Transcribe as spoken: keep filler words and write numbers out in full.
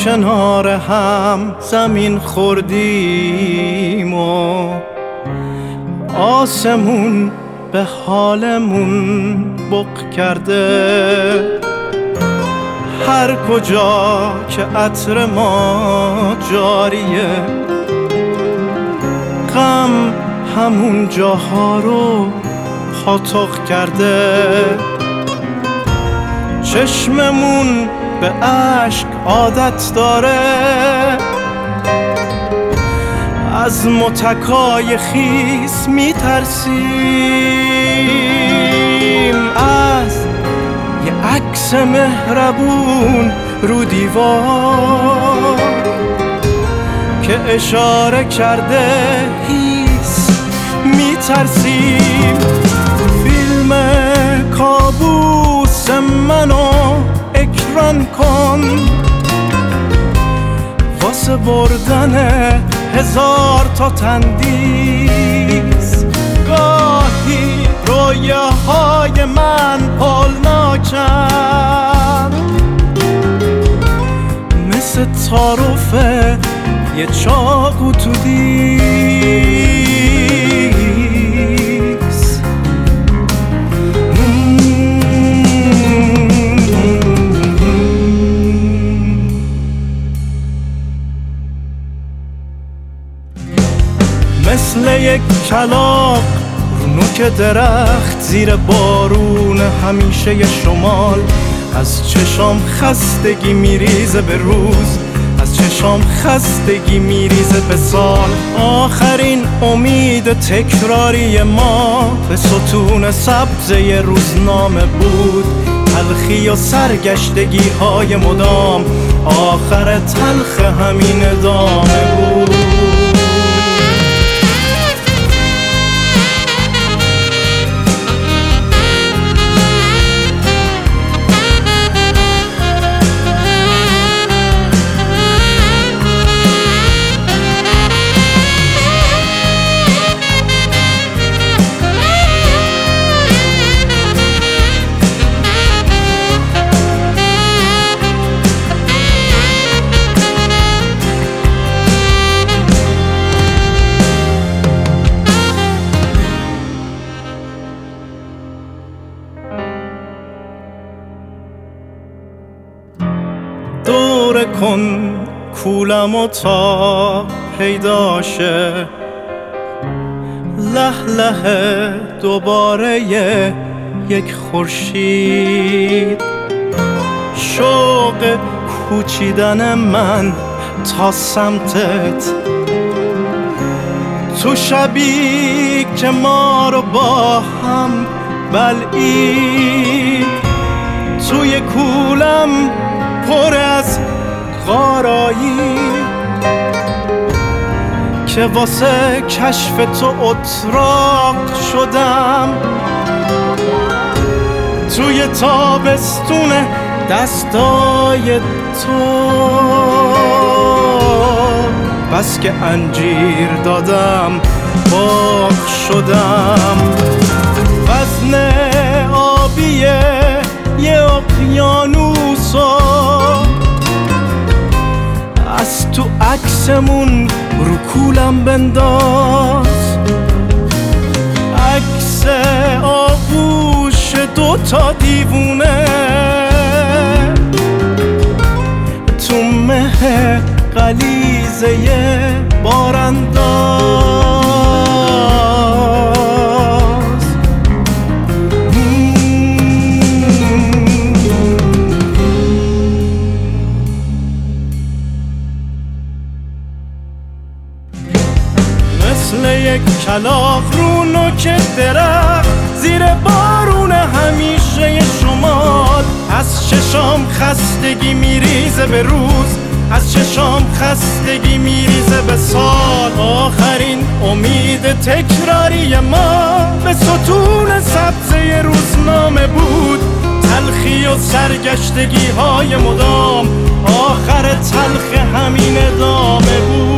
کنار هم زمین خوردیم و آسمون به حالمون بغ کرده. هر کجا که عطر ما جاریه، غم همون جاها رو پاتق کرده. چشممون به اشک عادت داره، از متکای خیس میترسیم. از یه عکس مهربون رو دیوار که اشاره کرده هیس میترسیم. فیلم کابوس منو اکران کن واسه بردن هزار تا تندیس. گاهی رویاهای من هولناکن، مثل تعارف یه چاقو تو دیس. مثل یک کلاغ رو نوک درخت زیر بارون همیشه شمال، از چشام خستگی میریزه به روز، از چشام خستگی میریزه به سال. آخرین امید تکراری ما به ستون سبزه روزنامه بود، تلخی و سرگشتگی های مدام، آخر تلخ همین ادامه بود. دوره کن کولم و تا پیداشه، له له دوباره یک خورشید. شوق کوچیدن من تا سمتت، تو شبی که ما رو با هم بلعید. توی کولم پر از غارایی که واسه کشف تو اتراق شدم. توی تابستون دستای تو بس که انجیر دادم باغ شدم. وزن آبیه یه اقیانوسو از تو عکسمون رو کولم بنداز. عکس آغوش دوتا دیوونه تو مه غلیظه بارانداز. مثل یک کلاغ رو نوک درخت زیر بارون همیشه شمال، از چشام خستگی میریزه به روز، از چشام خستگی میریزه به سال. آخرین امید تکراری ما به ستون سبزه روزنامه بود، تلخی و سرگشتگی های مدام، آخر تلخ همین ادامه بود.